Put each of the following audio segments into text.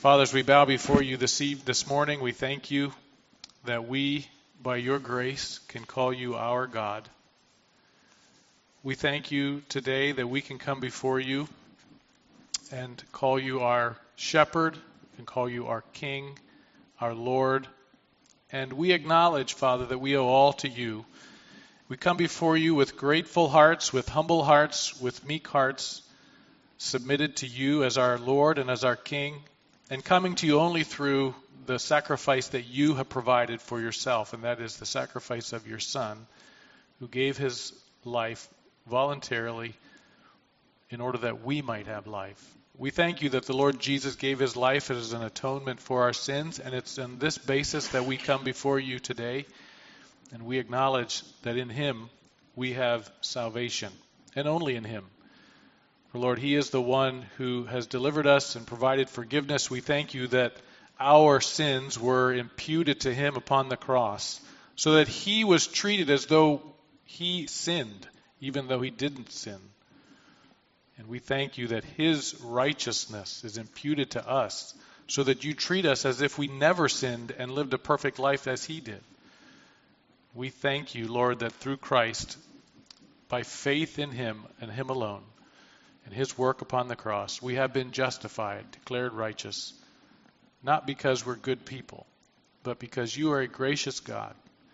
Father, as we bow before you this morning, we thank you that we, by your grace, can call you our God. We thank you today that we can come before you and call you our shepherd, and call you our King, our Lord. And we acknowledge, Father, that we owe all to you. We come before you with grateful hearts, with humble hearts, with meek hearts, submitted to you as our Lord and as our King, and coming to you only through the sacrifice that you have provided for yourself, and that is the sacrifice of your Son, who gave his life voluntarily in order that we might have life. We thank you that the Lord Jesus gave his life as an atonement for our sins, and it's on this basis that we come before you today, and we acknowledge that in him we have salvation, and only in him. For Lord, he is the one who has delivered us and provided forgiveness. We thank you that our sins were imputed to him upon the cross, so that he was treated as though he sinned, even though he didn't sin. And we thank you that his righteousness is imputed to us, so that you treat us as if we never sinned and lived a perfect life as he did. We thank you, Lord, that through Christ, by faith in him and him alone, and his work upon the cross, we have been justified, declared righteous, not because we're good people, but because you are a gracious God.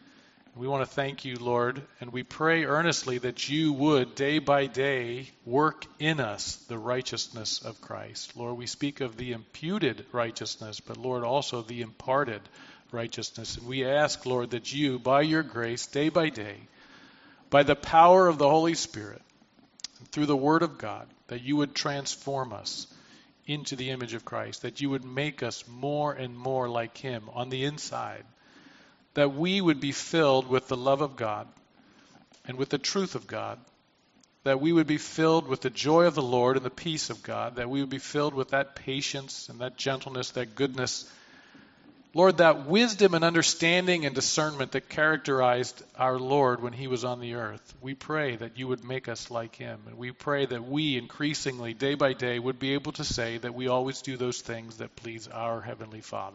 We want to thank you, Lord, and we pray earnestly that you would, day by day, work in us the righteousness of Christ. Lord, we speak of the imputed righteousness, but Lord, also the imparted righteousness. And we ask, Lord, that you, by your grace, day by day, by the power of the Holy Spirit, through the Word of God, that you would transform us into the image of Christ, that you would make us more and more like him on the inside, that we would be filled with the love of God and with the truth of God, that we would be filled with the joy of the Lord and the peace of God, that we would be filled with that patience and that gentleness, that goodness. Lord, that wisdom and understanding and discernment that characterized our Lord when he was on the earth. We pray that you would make us like him. And we pray that we increasingly, day by day, would be able to say that we always do those things that please our Heavenly Father.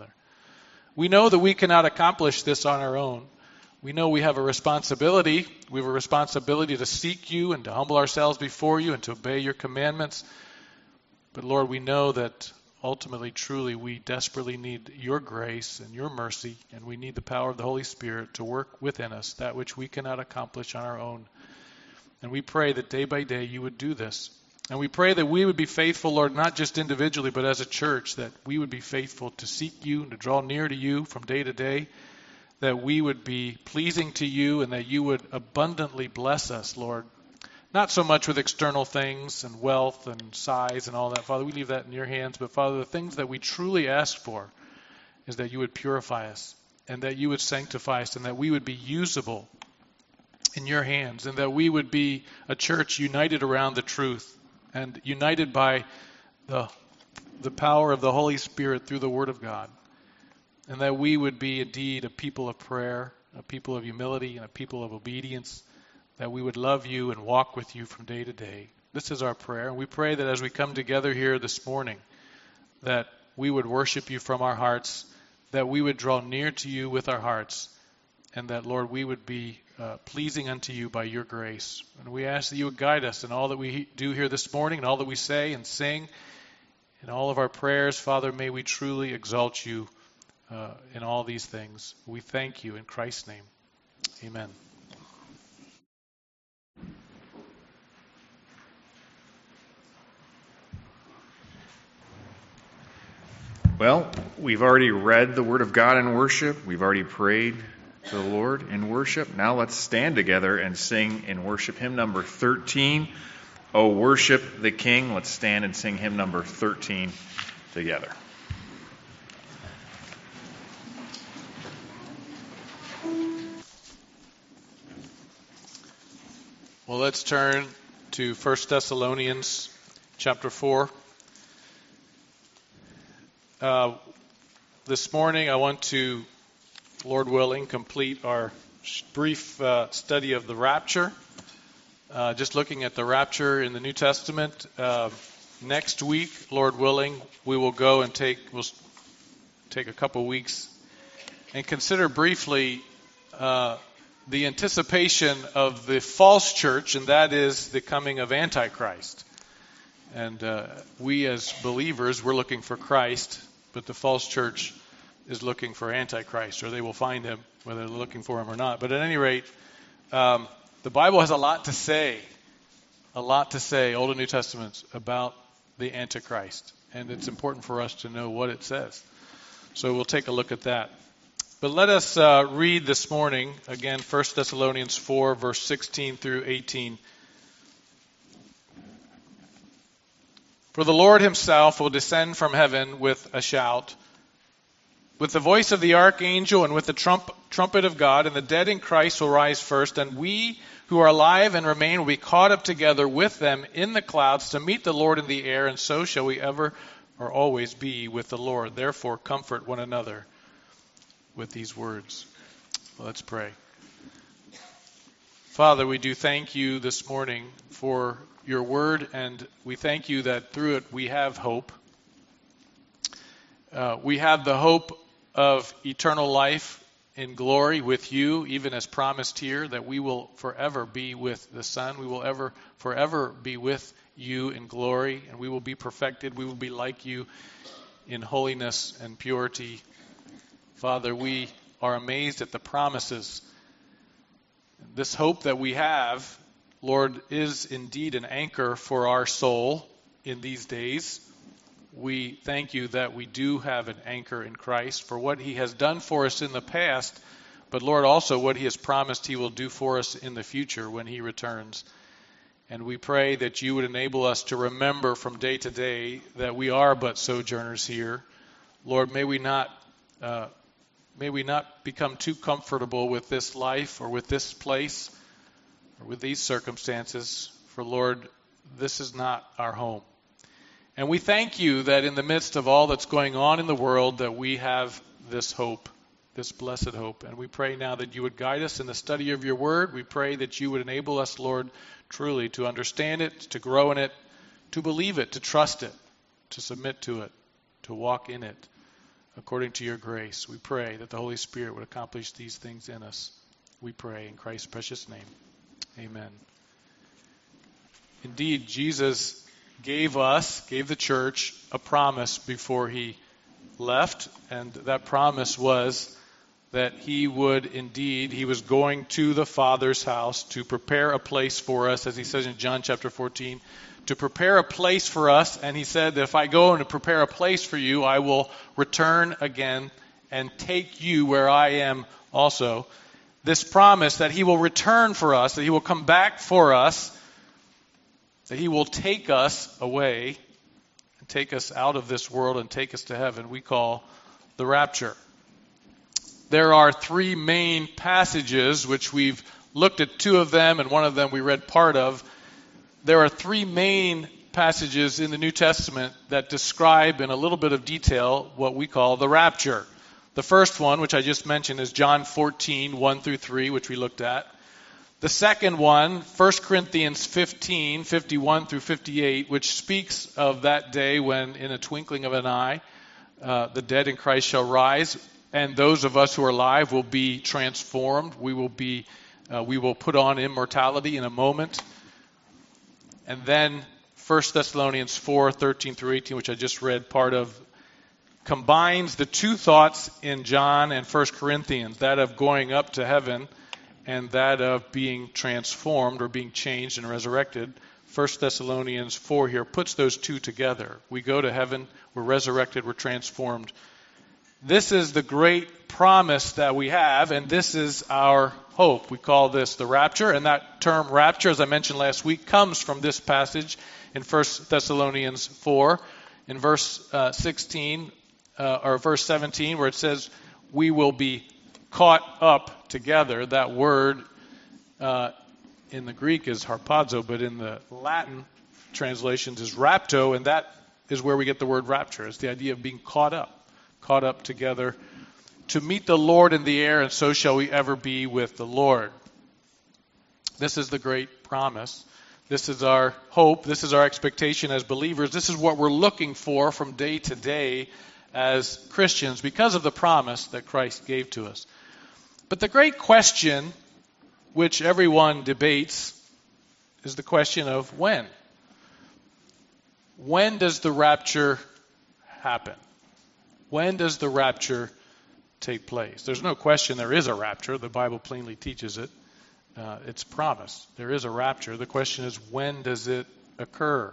We know that we cannot accomplish this on our own. We know we have a responsibility. We have a responsibility to seek you and to humble ourselves before you and to obey your commandments. But Lord, we know that ultimately, truly, we desperately need your grace and your mercy, and we need the power of the Holy Spirit to work within us, that which we cannot accomplish on our own. And we pray that day by day you would do this. And we pray that we would be faithful, Lord, not just individually, but as a church, that we would be faithful to seek you and to draw near to you from day to day, that we would be pleasing to you and that you would abundantly bless us, Lord. Not so much with external things and wealth and size and all that. Father, we leave that in your hands. But Father, the things that we truly ask for is that you would purify us and that you would sanctify us and that we would be usable in your hands and that we would be a church united around the truth and united by the power of the Holy Spirit through the Word of God. And that we would be indeed a people of prayer, a people of humility, and a people of obedience. That we would love you and walk with you from day to day. This is our prayer. And we pray that as we come together here this morning, that we would worship you from our hearts, that we would draw near to you with our hearts, and that, Lord, we would be pleasing unto you by your grace. And we ask that you would guide us in all that we do here this morning, and all that we say and sing, in all of our prayers. Father, may we truly exalt you in all these things. We thank you in Christ's name. Amen. Well, we've already read the Word of God in worship. We've already prayed to the Lord in worship. Now let's stand together and sing in worship hymn number 13, O Worship the King. Let's stand and sing hymn number 13 together. Well, let's turn to 1 Thessalonians chapter 4. This morning I want to, Lord willing, complete our brief study of the rapture. Just looking at the rapture in the New Testament. Next week, Lord willing, we will go and we'll take a couple weeks and consider briefly the anticipation of the false church, and that is the coming of Antichrist. And we as believers, we're looking for Christ, but the false church is looking for Antichrist, or they will find him, whether they're looking for him or not. But at any rate, the Bible has a lot to say, Old and New Testaments, about the Antichrist. And it's important for us to know what it says. So we'll take a look at that. But let us read this morning, again, 1 Thessalonians 4, verse 16 through 18. For the Lord himself will descend from heaven with a shout, with the voice of the archangel and with the trumpet of God, and the dead in Christ will rise first, and we who are alive and remain will be caught up together with them in the clouds to meet the Lord in the air, and so shall we ever or always be with the Lord. Therefore, comfort one another with these words. Let's pray. Father, we do thank you this morning for your word, and we thank you that through it we have hope. We have the hope of eternal life in glory with you, even as promised here, that we will forever be with the Son. We will forever be with you in glory, and we will be perfected. We will be like you in holiness and purity. Father, we are amazed at the promises. This hope that we have, Lord, is indeed an anchor for our soul in these days. We thank you that we do have an anchor in Christ for what he has done for us in the past, but Lord, also what he has promised he will do for us in the future when he returns. And we pray that you would enable us to remember from day to day that we are but sojourners here. Lord, may we not become too comfortable with this life or with this place or with these circumstances. For Lord, this is not our home. And we thank you that in the midst of all that's going on in the world that we have this hope, this blessed hope. And we pray now that you would guide us in the study of your word. We pray that you would enable us, Lord, truly to understand it, to grow in it, to believe it, to trust it, to submit to it, to walk in it according to your grace. We pray that the Holy Spirit would accomplish these things in us. We pray in Christ's precious name. Amen. Indeed, Jesus gave the church a promise before he left, and that promise was that he was going to the Father's house to prepare a place for us, as he says in John chapter 14, to prepare a place for us. And he said that if I go and prepare a place for you, I will return again and take you where I am also. This promise that he will return for us, that he will come back for us, that he will take us away and take us out of this world and take us to heaven, we call the rapture. There are three main passages, which we've looked at two of them, and one of them we read part of. There are three main passages in the New Testament that describe in a little bit of detail what we call the rapture. The first one, which I just mentioned, is John 14, 1 through 3, which we looked at. The second one, 1 Corinthians 15, 51 through 58, which speaks of that day when, in a twinkling of an eye, the dead in Christ shall rise, and those of us who are alive will be transformed. We will put on immortality in a moment. And then 1 Thessalonians 4, 13 through 18, which I just read part of, combines the two thoughts in John and 1 Corinthians, that of going up to heaven and that of being transformed or being changed and resurrected. 1 Thessalonians 4 here puts those two together. We go to heaven, we're resurrected, we're transformed. This is the great promise that we have, and this is our hope. We call this the rapture, and that term rapture, as I mentioned last week, comes from this passage in 1 Thessalonians 4, in verse 16, or verse 17, where it says, we will be caught up together. That word in the Greek is harpazo, but in the Latin translations is rapto, and that is where we get the word rapture. It's the idea of being caught up together to meet the Lord in the air, and so shall we ever be with the Lord. This is the great promise. This is our hope. This is our expectation as believers. This is what we're looking for from day to day as Christians because of the promise that Christ gave to us. But the great question, which everyone debates, is the question of when. When does the rapture happen? When does the rapture take place? There's no question there is a rapture. The Bible plainly teaches it. It's promised. There is a rapture. The question is, when does it occur?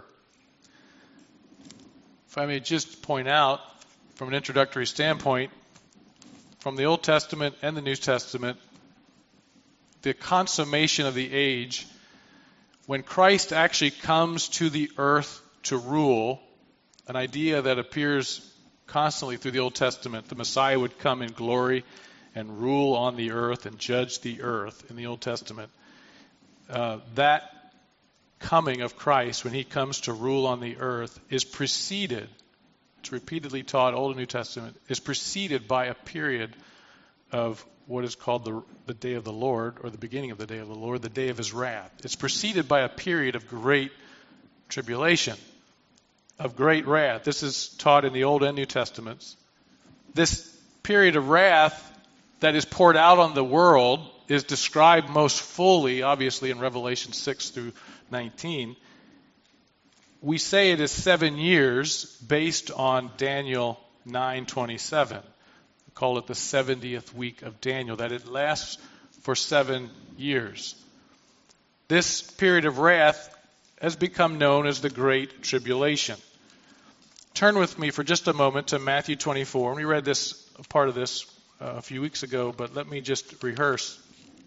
If I may just point out, from an introductory standpoint, from the Old Testament and the New Testament, the consummation of the age, when Christ actually comes to the earth to rule, an idea that appears constantly through the Old Testament, the Messiah would come in glory and rule on the earth and judge the earth in the Old Testament. That coming of Christ, when he comes to rule on the earth, is preceded, it's repeatedly taught, Old and New Testament, is preceded by a period of what is called the day of the Lord, or the beginning of the day of the Lord, the day of his wrath. It's preceded by a period of great tribulation, of great wrath. This is taught in the Old and New Testaments. This period of wrath that is poured out on the world is described most fully, obviously, in Revelation 6 through 19. We say it is 7 years based on Daniel 9:27. We call it the 70th week of Daniel, that it lasts for 7 years. This period of wrath has become known as the Great Tribulation. Turn with me for just a moment to Matthew 24. And we read this, part of this a few weeks ago, but let me just rehearse.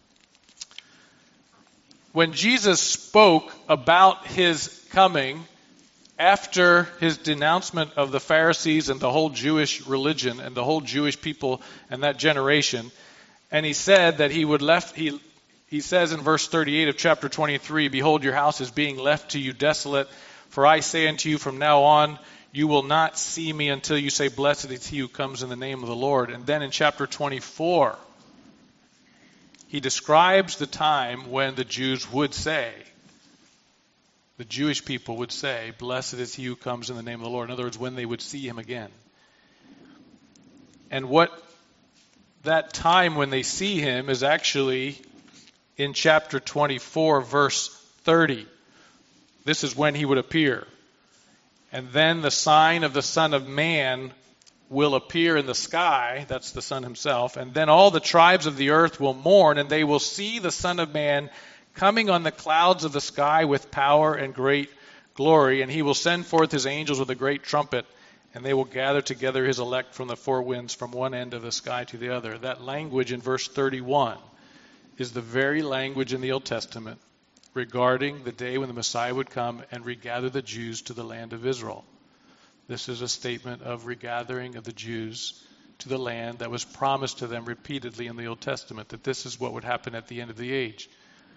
When Jesus spoke about his coming after his denouncement of the Pharisees and the whole Jewish religion and the whole Jewish people and that generation, and he said that he says in verse 38 of chapter 23, "Behold, your house is being left to you desolate, for I say unto you from now on, you will not see me until you say, blessed is he who comes in the name of the Lord." And then in chapter 24, he describes the time when the Jews would say, the Jewish people would say, blessed is he who comes in the name of the Lord. In other words, when they would see him again. And what that time when they see him is actually in chapter 24, verse 30. This is when he would appear. And then the sign of the Son of Man will appear in the sky. That's the Son himself. And then all the tribes of the earth will mourn, and they will see the Son of Man coming on the clouds of the sky with power and great glory. And he will send forth his angels with a great trumpet, and they will gather together his elect from the four winds, from one end of the sky to the other. That language in verse 31 is the very language in the Old Testament regarding the day when the Messiah would come and regather the Jews to the land of Israel. This is a statement of regathering of the Jews to the land that was promised to them repeatedly in the Old Testament, that this is what would happen at the end of the age.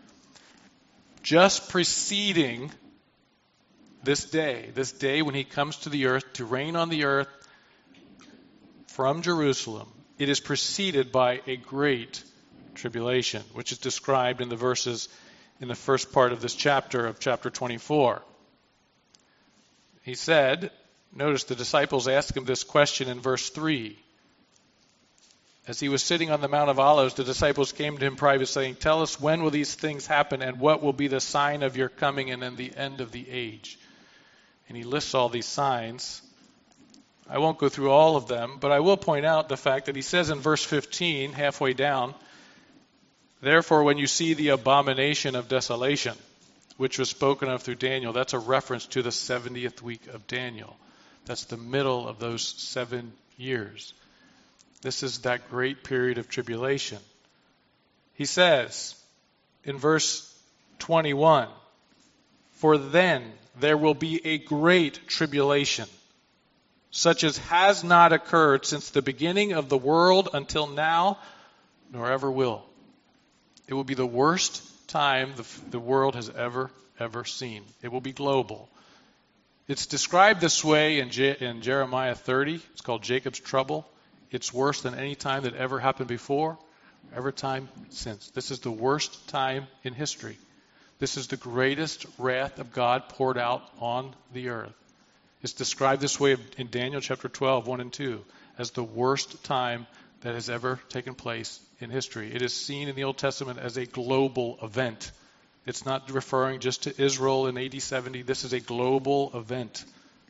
Just preceding this day when he comes to the earth to reign on the earth from Jerusalem, it is preceded by a great tribulation, which is described in the verses in the first part of this chapter, of chapter 24. He said, notice the disciples asked him this question in verse 3. As he was sitting on the Mount of Olives, the disciples came to him privately, saying, tell us, when will these things happen, and what will be the sign of your coming and in the end of the age? And he lists all these signs. I won't go through all of them, but I will point out the fact that he says in verse 15, halfway down, therefore, when you see the abomination of desolation, which was spoken of through Daniel, that's a reference to the 70th week of Daniel. That's the middle of those 7 years. This is that great period of tribulation. He says in verse 21, for then there will be a great tribulation, such as has not occurred since the beginning of the world until now, nor ever will. It will be the worst time the world has ever seen. It will be global. It's described this way in Jeremiah 30. It's called Jacob's trouble. It's worse than any time that ever happened before, ever time since. This is the worst time in history. This is the greatest wrath of God poured out on the earth. It's described this way in Daniel chapter 12, 1 and 2, as the worst time that has ever taken place in history. It is seen in the Old Testament as a global event. It's not referring just to Israel in AD 70. This is a global event.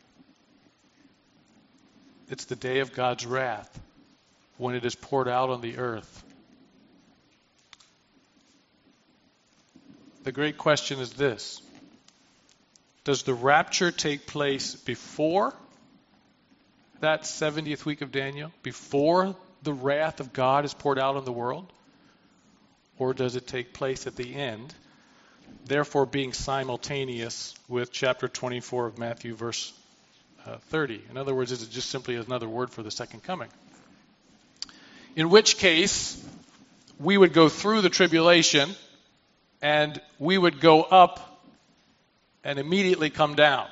It's the day of God's wrath when it is poured out on the earth. The great question is this: does the rapture take place before that 70th week of Daniel, before the wrath of God is poured out on the world? Or does it take place at the end, therefore being simultaneous with chapter 24 of Matthew, verse 30? In other words, is it just simply another word for the second coming? In which case, we would go through the tribulation and we would go up and immediately come down,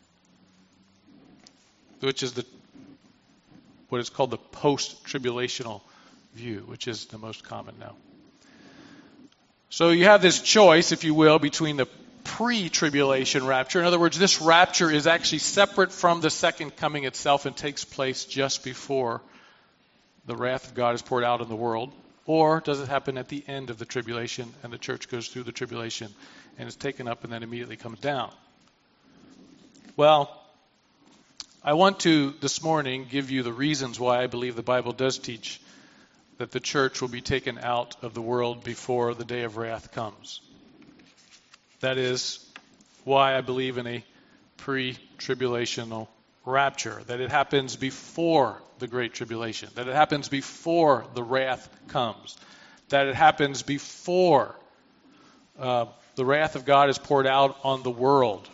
which is what is called the post-tribulational view, which is the most common now. So you have this choice, if you will, between the pre-tribulation rapture. In other words, this rapture is actually separate from the second coming itself and takes place just before the wrath of God is poured out on the world. Or does it happen at the end of the tribulation and the church goes through the tribulation and is taken up and then immediately comes down? Well, I want to, this morning, give you the reasons why I believe the Bible does teach that the church will be taken out of the world before the day of wrath comes. That is why I believe in a pre-tribulational rapture, that it happens before the Great Tribulation, that it happens before the wrath comes, that it happens before the wrath of God is poured out on the world.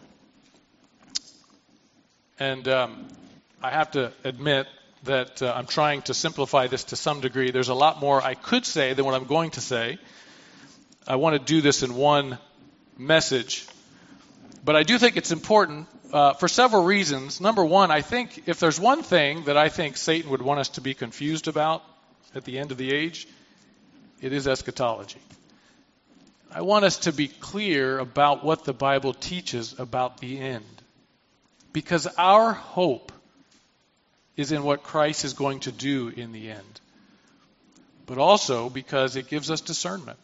And I have to admit that I'm trying to simplify this to some degree. There's a lot more I could say than what I'm going to say. I want to do this in one message. But I do think it's important for several reasons. Number one, I think if there's one thing that I think Satan would want us to be confused about at the end of the age, it is eschatology. I want us to be clear about what the Bible teaches about the end. Because our hope is in what Christ is going to do in the end. But also because it gives us discernment.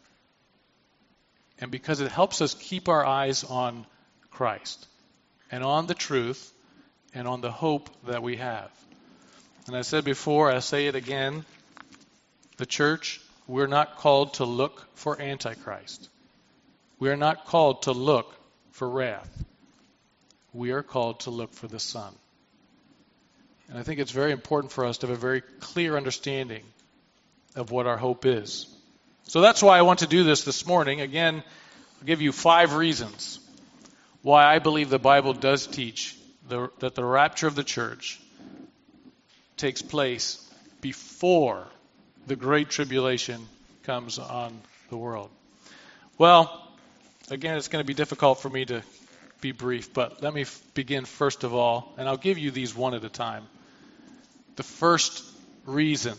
And because it helps us keep our eyes on Christ and on the truth and on the hope that we have. And I said before, I say it again, the church, we're not called to look for Antichrist. We are not called to look for wrath. We are called to look for the Son. And I think it's very important for us to have a very clear understanding of what our hope is. So that's why I want to do this morning. Again, I'll give you 5 reasons why I believe the Bible does teach that the rapture of the church takes place before the Great Tribulation comes on the world. Well, again, it's going to be difficult for me to be brief, but let me begin first of all, and I'll give you these one at a time. The first reason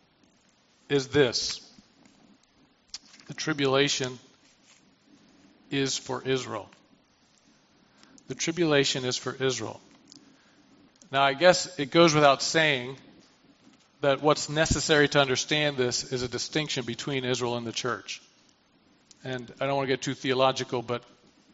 is this: the tribulation is for Israel. The tribulation is for Israel. Now, I guess it goes without saying that what's necessary to understand this is a distinction between Israel and the church. And I don't want to get too theological, but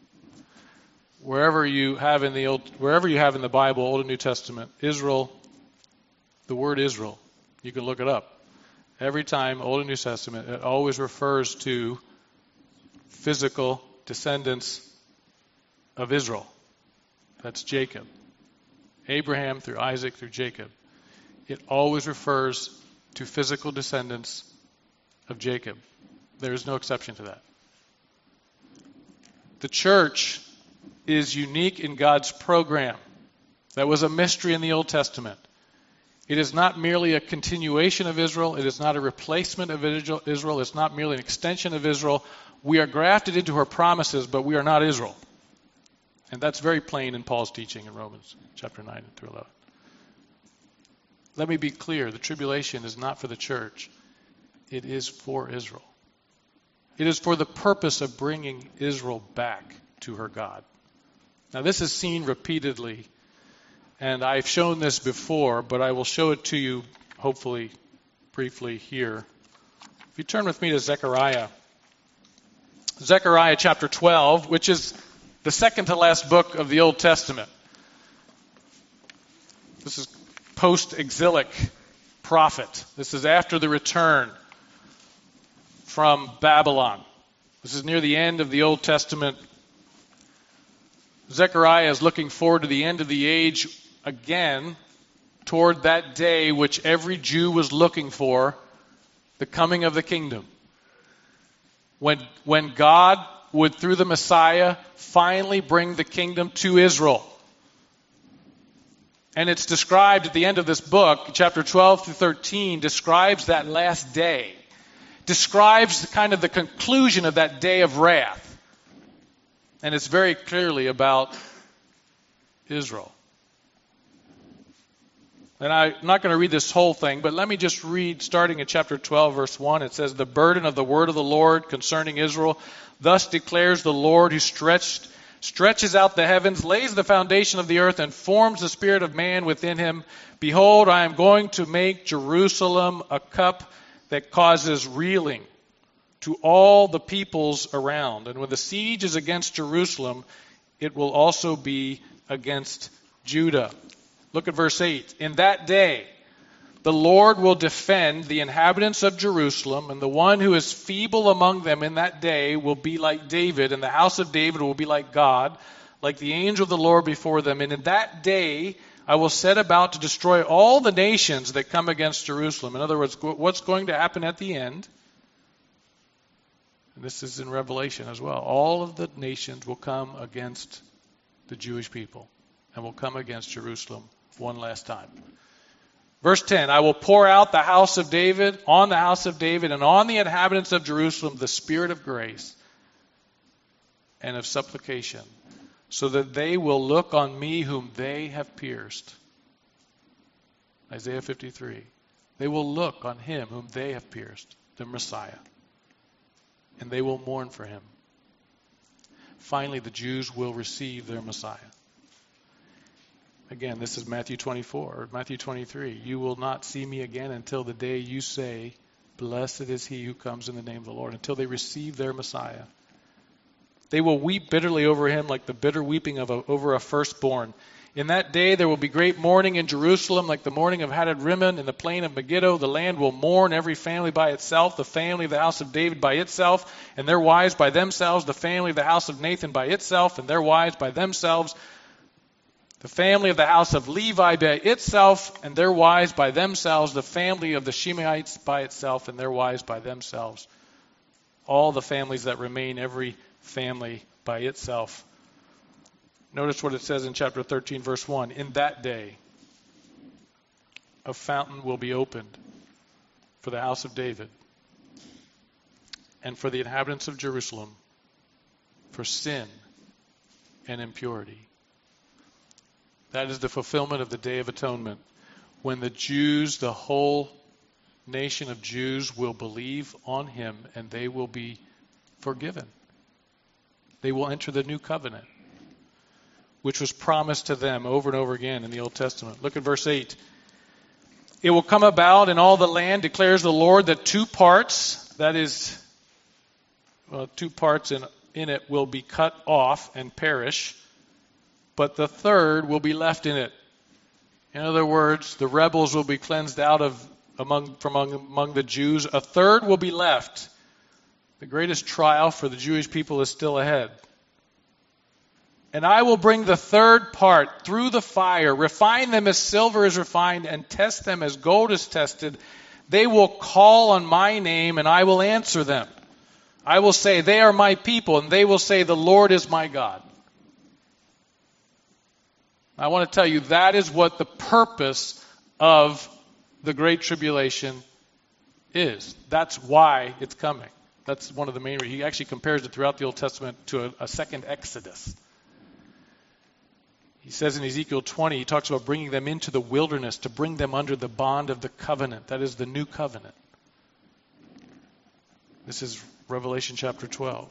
wherever you have in the Bible, Old and New Testament, Israel, the word Israel, you can look it up. Every time, Old and New Testament, it always refers to physical descendants of Israel. That's Jacob. Abraham through Isaac through Jacob. It always refers to physical descendants of Jacob. There is no exception to that. The church is unique in God's program. That was a mystery in the Old Testament. It is not merely a continuation of Israel. It is not a replacement of Israel. It's not merely an extension of Israel. We are grafted into her promises, but we are not Israel. And that's very plain in Paul's teaching in Romans chapter 9 through 11. Let me be clear. The tribulation is not for the church. It is for Israel. It is for the purpose of bringing Israel back to her God. Now, this is seen repeatedly, and I've shown this before, but I will show it to you, hopefully, briefly here. If you turn with me to Zechariah. Zechariah chapter 12, which is the second to last book of the Old Testament. This is post-exilic prophet. This is after the return from Babylon. This is near the end of the Old Testament. Zechariah is looking forward to the end of the age again, toward that day which every Jew was looking for, the coming of the kingdom. When God would, through the Messiah, finally bring the kingdom to Israel. And it's described at the end of this book, chapter 12 through 13, describes that last day. Describes kind of the conclusion of that day of wrath. And it's very clearly about Israel. And I'm not going to read this whole thing, but let me just read, starting in chapter 12, verse 1. It says, "The burden of the word of the Lord concerning Israel, thus declares the Lord, who stretches out the heavens, lays the foundation of the earth, and forms the spirit of man within him. Behold, I am going to make Jerusalem a cup that causes reeling to all the peoples around. And when the siege is against Jerusalem, it will also be against Judah." Look at verse 8. "In that day, the Lord will defend the inhabitants of Jerusalem, and the one who is feeble among them in that day will be like David, and the house of David will be like God, like the angel of the Lord before them. And in that day, I will set about to destroy all the nations that come against Jerusalem." In other words, what's going to happen at the end? And this is in Revelation as well. All of the nations will come against the Jewish people and will come against Jerusalem one last time. Verse 10, "I will pour out the house of David, on the house of David, and on the inhabitants of Jerusalem the spirit of grace and of supplication, so that they will look on me whom they have pierced." Isaiah 53. They will look on him whom they have pierced, the Messiah, and they will mourn for him. Finally, the Jews will receive their Messiah. Again, this is Matthew 24, or Matthew 23. "You will not see me again until the day you say, 'Blessed is he who comes in the name of the Lord,'" until they receive their Messiah. "They will weep bitterly over him like the bitter weeping over a firstborn. In that day there will be great mourning in Jerusalem, like the mourning of Hadad Rimmon in the plain of Megiddo. The land will mourn, every family by itself, the family of the house of David by itself, and their wives by themselves, the family of the house of Nathan by itself, and their wives by themselves, the family of the house of Levi by itself, and their wives by themselves, the family of the Shimeites by itself, and their wives by themselves. All the families that remain, every family by itself." Notice what it says in chapter 13, verse 1. "In that day, a fountain will be opened for the house of David and for the inhabitants of Jerusalem for sin and impurity." That is the fulfillment of the Day of Atonement, when the Jews, the whole nation of Jews, will believe on him and they will be forgiven. They will enter the new covenant, which was promised to them over and over again in the Old Testament. Look at verse 8. "It will come about in all the land, declares the Lord, that two parts, that is, two parts in it will be cut off and perish, but the third will be left in it." In other words, the rebels will be cleansed out of among the Jews. A third will be left. The greatest trial for the Jewish people is still ahead. "And I will bring the third part through the fire, refine them as silver is refined, and test them as gold is tested. They will call on my name, and I will answer them. I will say, 'They are my people,' and they will say, 'The Lord is my God.'" I want to tell you, that is what the purpose of the Great Tribulation is. That's why it's coming. That's one of the main reasons. He actually compares it throughout the Old Testament to a second Exodus. He says in Ezekiel 20, he talks about bringing them into the wilderness to bring them under the bond of the covenant. That is the new covenant. This is Revelation chapter 12.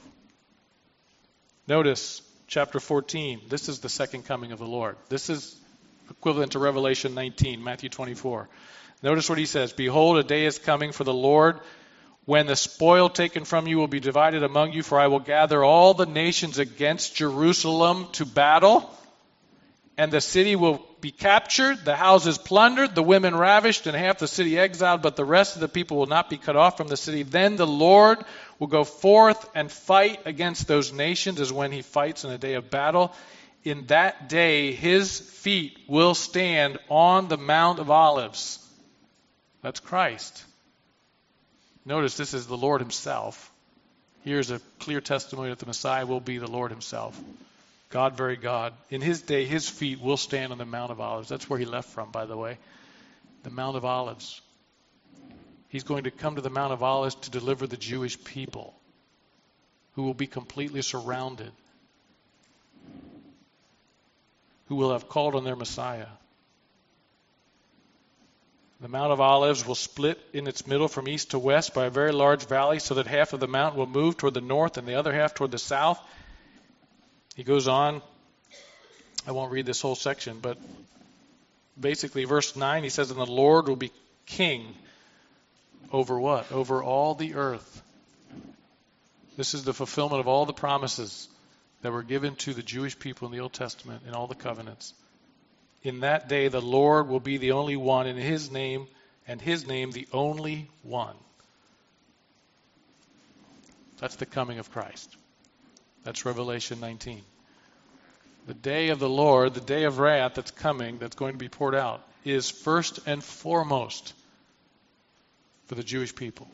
Notice chapter 14. This is the second coming of the Lord. This is equivalent to Revelation 19, Matthew 24. Notice what he says. Behold, a day is coming for the Lord when the spoil taken from you will be divided among you, for I will gather all the nations against Jerusalem to battle, and the city will be captured, the houses plundered, the women ravished, and half the city exiled, but the rest of the people will not be cut off from the city. Then the Lord will go forth and fight against those nations as when he fights in a day of battle. In that day his feet will stand on the Mount of Olives. That's Christ. Notice this is the Lord himself. Here's a clear testimony that the Messiah will be the Lord himself. God, very God. In his day, his feet will stand on the Mount of Olives. That's where he left from, by the way. The Mount of Olives. He's going to come to the Mount of Olives to deliver the Jewish people, who will be completely surrounded, who will have called on their Messiah. The Mount of Olives will split in its middle from east to west by a very large valley, so that half of the mountain will move toward the north and the other half toward the south. He goes on. I won't read this whole section, but basically verse 9, he says, and the Lord will be king over what? Over all the earth. This is the fulfillment of all the promises that were given to the Jewish people in the Old Testament in all the covenants. In that day, the Lord will be the only one, in his name, and his name the only one. That's the coming of Christ. That's Revelation 19. The day of the Lord, the day of wrath that's coming, that's going to be poured out, is first and foremost for the Jewish people.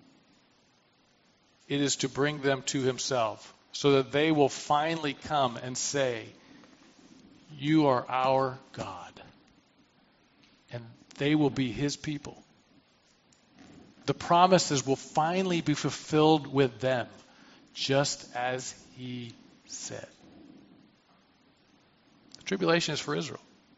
It is to bring them to himself, so that they will finally come and say, you are our God. And they will be his people. The promises will finally be fulfilled with them, just as he said. The tribulation is for Israel.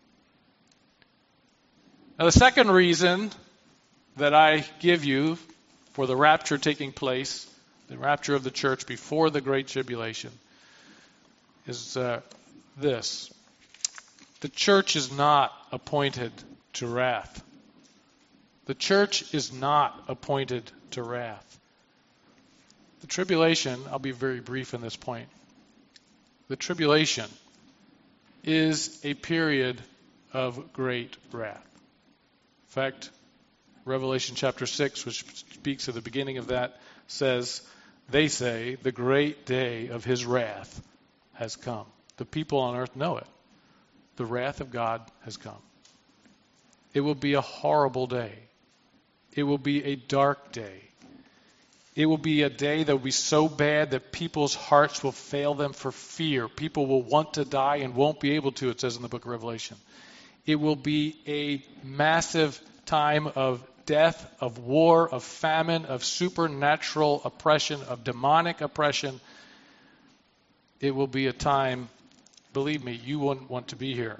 Now, the second reason that I give you for the rapture taking place, the rapture of the church before the Great Tribulation, is this. The church is not appointed to wrath. The church is not appointed to wrath. The tribulation, I'll be very brief in this point. The tribulation is a period of great wrath. In fact, Revelation chapter 6, which speaks of the beginning of that, says, they say, the great day of his wrath has come. The people on earth know it. The wrath of God has come. It will be a horrible day. It will be a dark day. It will be a day that will be so bad that people's hearts will fail them for fear. People will want to die and won't be able to, it says in the book of Revelation. It will be a massive time of death, of war, of famine, of supernatural oppression, of demonic oppression. It will be a time, believe me, you wouldn't want to be here.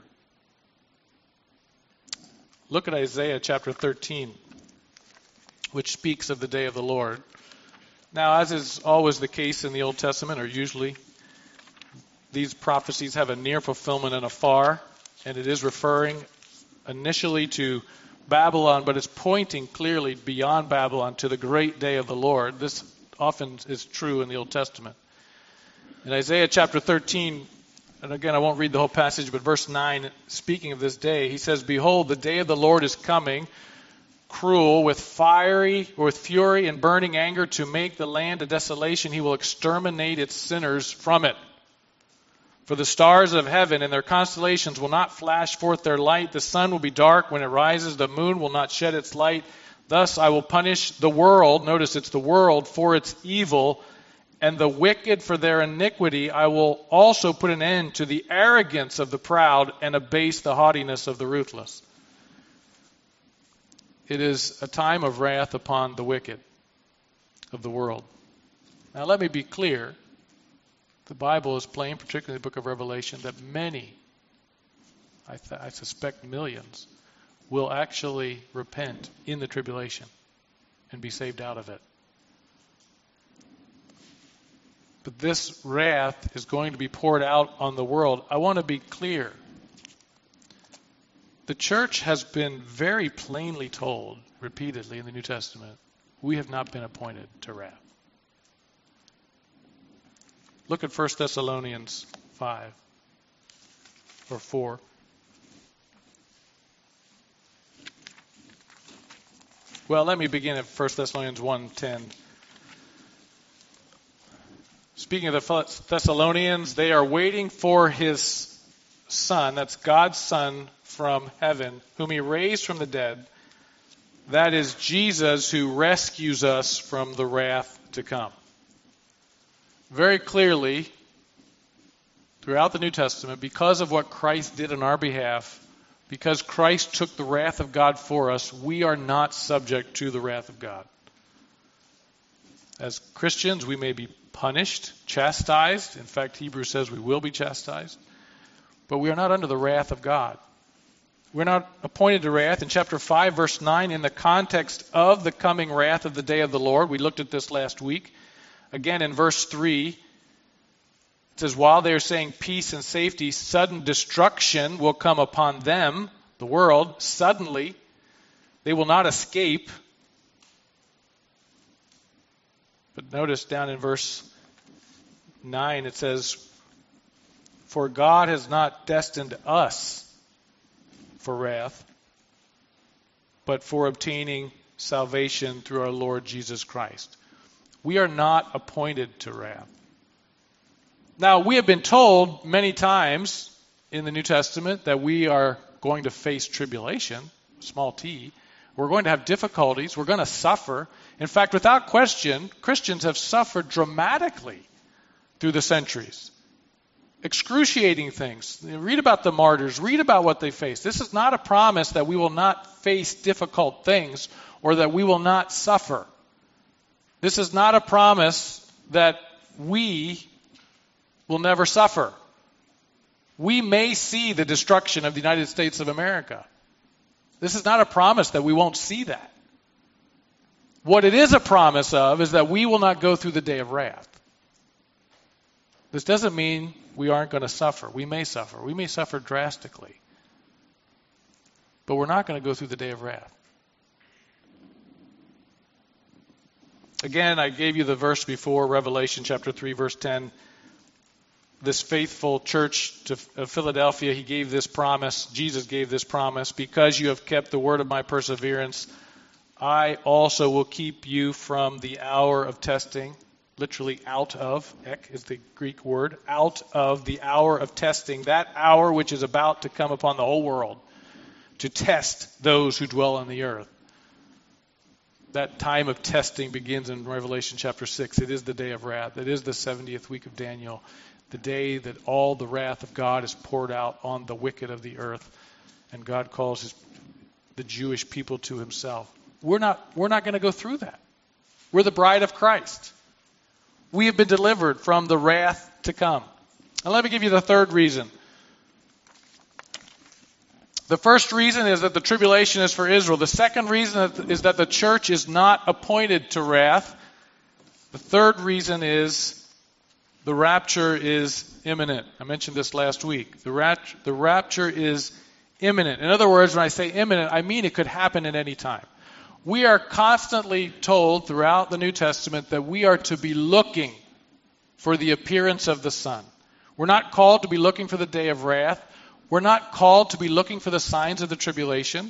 Look at Isaiah chapter 13, which speaks of the day of the Lord. Now, as is always the case in the Old Testament, or usually, these prophecies have a near fulfillment and a far, and it is referring initially to Babylon, but it's pointing clearly beyond Babylon to the great day of the Lord. This often is true in the Old Testament. In Isaiah chapter 13, and again, I won't read the whole passage, but verse 9, speaking of this day, he says, behold, the day of the Lord is coming, cruel, with fury and burning anger, to make the land a desolation. He will exterminate its sinners from it. For the stars of heaven and their constellations will not flash forth their light. The sun will be dark when it rises. The moon will not shed its light. Thus I will punish the world, notice it's the world, for its evil, and the wicked for their iniquity. I will also put an end to the arrogance of the proud and abase the haughtiness of the ruthless. It is a time of wrath upon the wicked of the world. Now let me be clear. The Bible is plain, particularly in the book of Revelation, that many, I suspect millions, will actually repent in the tribulation and be saved out of it. But this wrath is going to be poured out on the world. I want to be clear. The church has been very plainly told, repeatedly in the New Testament, we have not been appointed to wrath. Look at 1 Thessalonians 5 or 4. Well, let me begin at 1 Thessalonians 1:10. Speaking of the Thessalonians, they are waiting for his Son, that's God's Son from heaven, whom he raised from the dead. That is Jesus who rescues us from the wrath to come. Very clearly, throughout the New Testament, because of what Christ did on our behalf, because Christ took the wrath of God for us, we are not subject to the wrath of God. As Christians, we may be punished, chastised. In fact, Hebrews says we will be chastised. But we are not under the wrath of God. We're not appointed to wrath. In chapter 5, verse 9, in the context of the coming wrath of the day of the Lord, we looked at this last week. Again, in verse 3, it says, while they are saying peace and safety, sudden destruction will come upon them, the world, suddenly. They will not escape. But notice down in verse 9, it says, for God has not destined us for wrath, but for obtaining salvation through our Lord Jesus Christ. We are not appointed to wrath. Now, we have been told many times in the New Testament that we are going to face tribulation, small t. We're going to have difficulties. We're going to suffer. In fact, without question, Christians have suffered dramatically through the centuries. Excruciating things. Read about the martyrs. Read about what they faced. This is not a promise that we will not face difficult things or that we will not suffer. This is not a promise that we will never suffer. We may see the destruction of the United States of America. This is not a promise that we won't see that. What it is a promise of is that we will not go through the day of wrath. This doesn't mean we aren't going to suffer. We may suffer. We may suffer drastically. But we're not going to go through the day of wrath. Again, I gave you the verse before, Revelation chapter 3, verse 10. This faithful church of Philadelphia, he gave this promise. Jesus gave this promise. Because you have kept the word of my perseverance, I also will keep you from the hour of testing. Literally out of, ek is the Greek word, out of the hour of testing. That hour which is about to come upon the whole world to test those who dwell on the earth. That time of testing begins in Revelation chapter 6. It is the day of wrath. It is the 70th week of Daniel. The day that all the wrath of God is poured out on the wicked of the earth. And God calls the Jewish people to himself. We're not going to go through that. We're the bride of Christ. We have been delivered from the wrath to come. And let me give you the third reason. The first reason is that the tribulation is for Israel. The second reason is that the church is not appointed to wrath. The third reason is the rapture is imminent. I mentioned this last week. The rapture is imminent. In other words, when I say imminent, I mean it could happen at any time. We are constantly told throughout the New Testament that we are to be looking for the appearance of the Son. We're not called to be looking for the day of wrath. We're not called to be looking for the signs of the tribulation.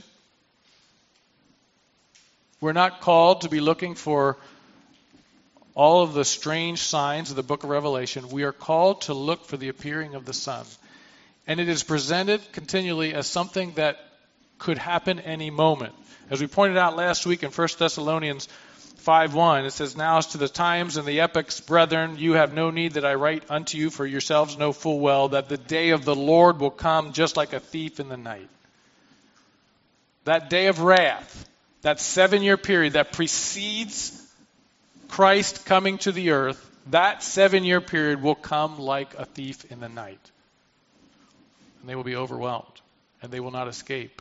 We're not called to be looking for all of the strange signs of the book of Revelation. We are called to look for the appearing of the Son. And it is presented continually as something that could happen any moment. As we pointed out last week in 1 Thessalonians 5:1, it says, now as to the times and the epochs, brethren, you have no need that I write unto you, for yourselves know full well that the day of the Lord will come just like a thief in the night. That day of wrath, that 7-year period that precedes Christ coming to the earth, that 7-year period will come like a thief in the night. And they will be overwhelmed, and they will not escape.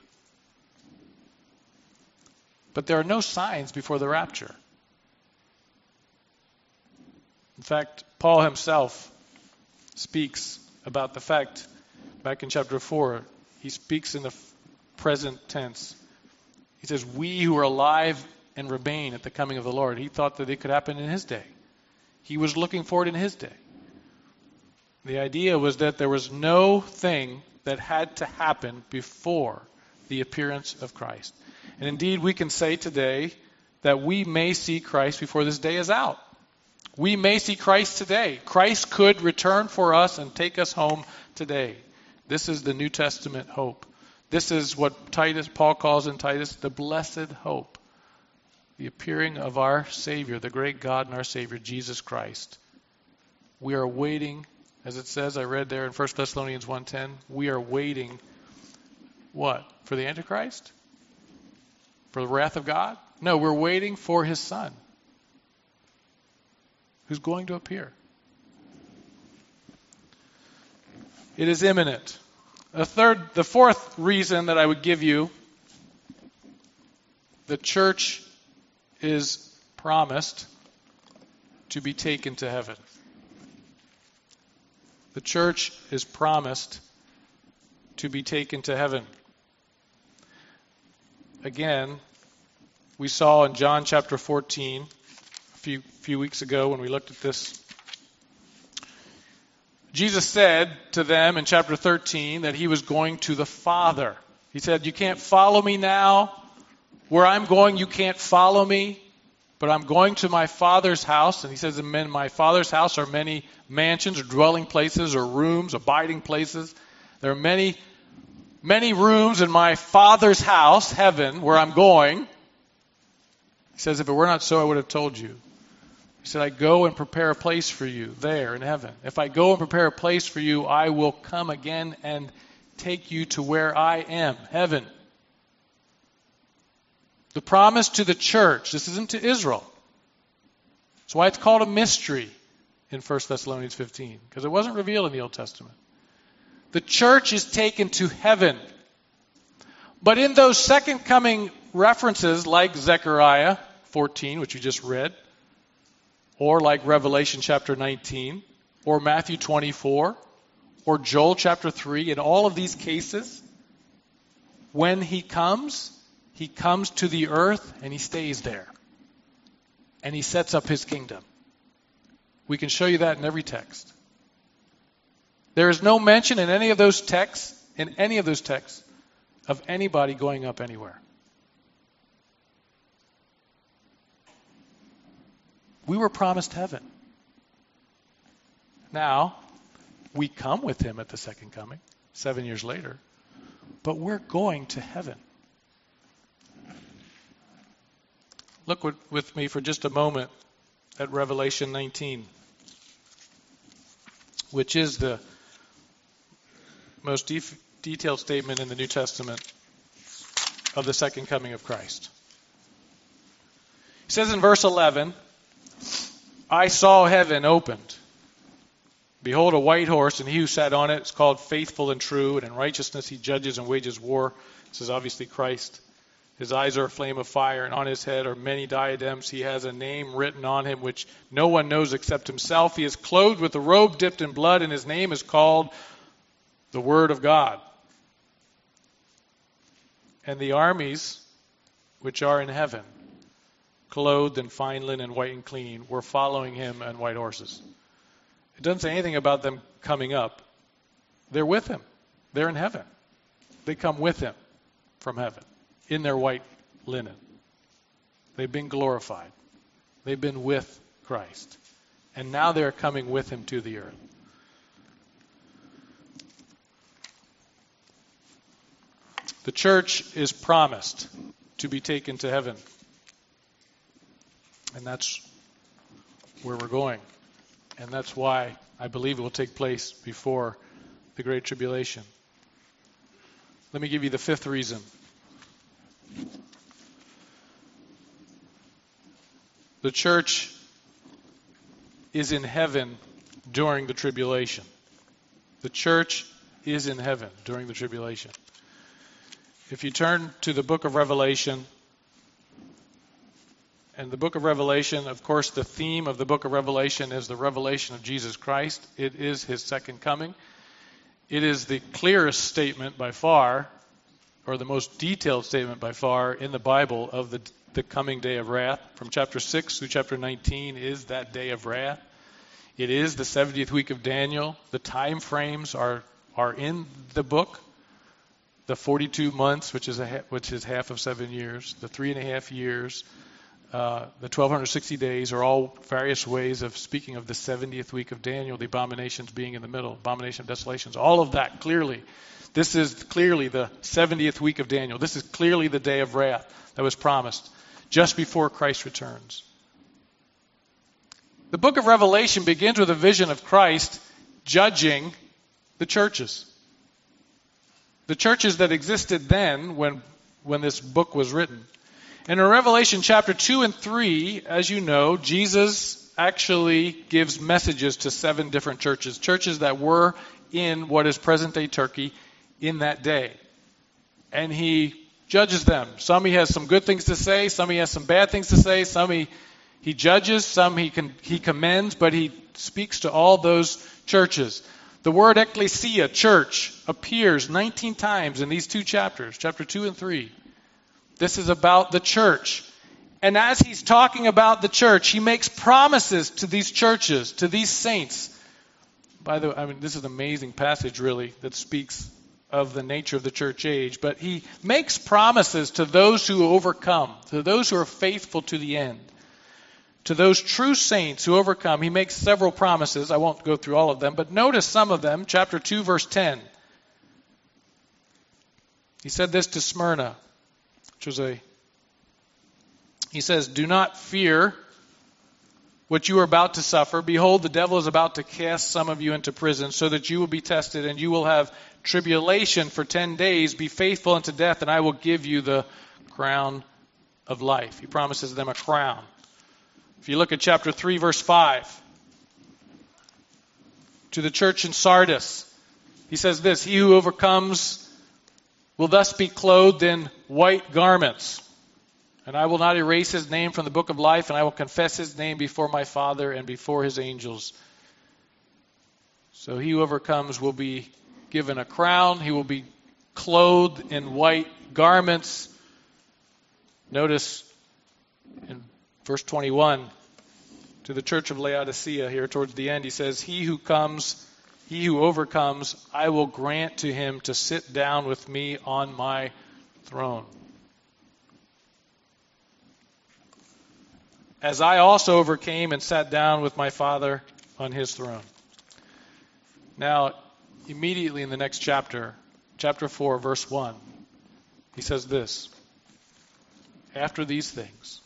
But there are no signs before the rapture. In fact, Paul himself speaks about the fact, back in chapter 4, he speaks in the present tense. He says, we who are alive and remain at the coming of the Lord. He thought that it could happen in his day. He was looking forward in his day. The idea was that there was no thing that had to happen before the appearance of Christ. And indeed, we can say today that we may see Christ before this day is out. We may see Christ today. Christ could return for us and take us home today. This is the New Testament hope. This is what Paul calls in Titus, the blessed hope. The appearing of our Savior, the great God and our Savior, Jesus Christ. We are waiting, as it says, I read there in 1 Thessalonians 1:10, we are waiting, what? For the Antichrist? For the wrath of God? No, we're waiting for His Son, who's going to appear. It is imminent. The fourth reason that I would give you, the church is promised to be taken to heaven. The church is promised to be taken to heaven. Again, we saw in John chapter 14, a few weeks ago when we looked at this, Jesus said to them in chapter 13 that He was going to the Father. He said, you can't follow me now. Where I'm going, you can't follow me. But I'm going to my Father's house. And He says, in my Father's house are many mansions or dwelling places or rooms, abiding places. There are many, many rooms in my Father's house, heaven, where I'm going. He says, if it were not so, I would have told you. He said, I go and prepare a place for you there in heaven. If I go and prepare a place for you, I will come again and take you to where I am, heaven. The promise to the church, this isn't to Israel. That's why it's called a mystery in 1 Thessalonians 15, because it wasn't revealed in the Old Testament. The church is taken to heaven. But in those second coming references, like Zechariah 14, which you just read, or like Revelation chapter 19, or Matthew 24, or Joel chapter 3, in all of these cases, when He comes to the earth and He stays there. And He sets up His kingdom. We can show you that in every text. There is no mention in any of those texts, of anybody going up anywhere. We were promised heaven. Now, we come with Him at the second coming, 7 years later, but we're going to heaven. Look with me for just a moment at Revelation 19, which is the most detailed statement in the New Testament of the second coming of Christ. He says in verse 11, I saw heaven opened. Behold, a white horse, and he who sat on it is called Faithful and True, and in righteousness he judges and wages war. This is obviously Christ. His eyes are a flame of fire, and on his head are many diadems. He has a name written on him which no one knows except himself. He is clothed with a robe dipped in blood, and his name is called the Word of God. And the armies which are in heaven, clothed in fine linen, white and clean, were following him on white horses. It doesn't say anything about them coming up. They're with him. They're in heaven. They come with him from heaven in their white linen. They've been glorified. They've been with Christ. And now they're coming with him to the earth. The church is promised to be taken to heaven. And that's where we're going. And that's why I believe it will take place before the Great Tribulation. Let me give you the fifth reason. The church is in heaven during the tribulation. The church is in heaven during the tribulation. If you turn to the book of Revelation And the book of Revelation, of course, the theme of the book of Revelation is the revelation of Jesus Christ. It is his second coming. It is the clearest statement by far, or the most detailed statement by far in the Bible of the coming day of wrath. From chapter 6 through chapter 19 is that day of wrath. It is the 70th week of Daniel. The time frames are in the book. The 42 months, which is half of 7 years, the 3.5 years, the 1260 days are all various ways of speaking of the 70th week of Daniel, the abominations being in the middle, abomination of desolations, all of that clearly. This is clearly the 70th week of Daniel. This is clearly the day of wrath that was promised just before Christ returns. The book of Revelation begins with a vision of Christ judging the churches. The churches that existed then when this book was written. And in Revelation chapter 2 and 3, as you know, Jesus actually gives messages to 7 different churches. Churches that were in what is present-day Turkey in that day. And he judges them. Some he has some good things to say. Some he has some bad things to say. Some he judges. Some he commends. But he speaks to all those churches. The word ecclesia, church, appears 19 times in these 2 chapters, chapter 2 and 3. This is about the church. And as he's talking about the church, he makes promises to these churches, to these saints. By the way, this is an amazing passage, really, that speaks of the nature of the church age. But he makes promises to those who overcome, to those who are faithful to the end. To those true saints who overcome, he makes several promises. I won't go through all of them, but notice some of them. Chapter 2, verse 10. He said this to Smyrna, he says, "Do not fear what you are about to suffer. Behold, the devil is about to cast some of you into prison, so that you will be tested, and you will have tribulation for 10 days. Be faithful unto death, and I will give you the crown of life." He promises them a crown. If you look at chapter 3, verse 5, to the church in Sardis, he says this, "He who overcomes will thus be clothed in white garments, and I will not erase his name from the book of life, and I will confess his name before my Father and before his angels." So he who overcomes will be given a crown. He will be clothed in white garments. Notice in verse 21, to the church of Laodicea here towards the end, he says, He who overcomes, I will grant to him to sit down with me on my throne, as I also overcame and sat down with my Father on his throne. Now, immediately in the next chapter, chapter 4, verse 1, he says this, "After these things,